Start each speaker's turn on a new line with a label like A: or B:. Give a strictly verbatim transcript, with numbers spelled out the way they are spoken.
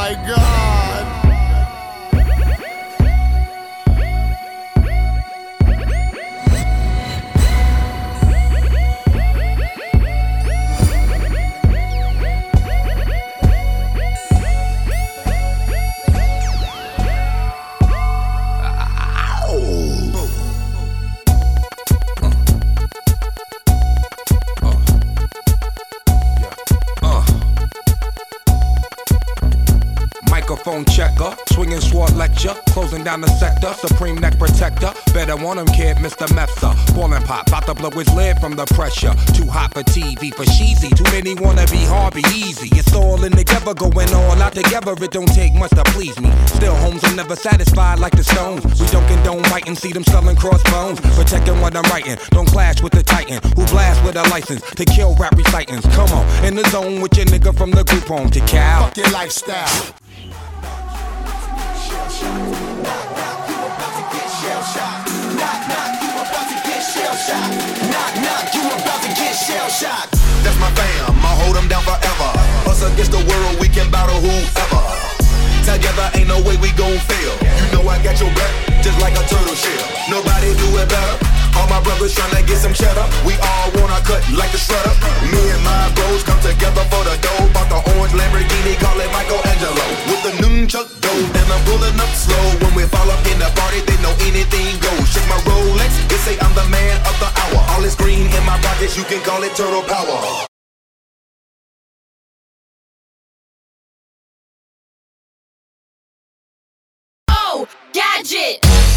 A: my God.
B: Microphone checker, swinging sword lecture, closing down the sector, supreme neck protector. Better want him, kid, Mister Mepsa. Ballin' pop, bout to blow his lid from the pressure. Too hot for T V, for cheesy. Too many wanna be hard, be easy. It's all in together, going all out together. It don't take much to please me. Still, homes are never satisfied like the Stones. We don't condone fighting, see them selling crossbones. Protecting what I'm writing, don't clash with the Titan who blast with a license to kill rap recitants. Come on, in the zone with your nigga from the group home to Cal.
A: Fuck your lifestyle.
C: That's my fam, I'll hold them down forever. Us against the world, we can battle whoever. Together ain't no way we gon' fail. You know I got your back, just like a turtle shell. Nobody do it better. All my brothers tryna get some cheddar. We all wanna cut like the shredder. Me and my bros come together for the dough. Bought the orange Lamborghini, call it Michelangelo. With the nunchuck dough, and I'm pulling up slow. When we fall up in the party, they know anything goes. Shake my Rolex, they say I'm the man of the hour. All this green in my pockets, you can call it turtle power.
D: Oh, Gadget!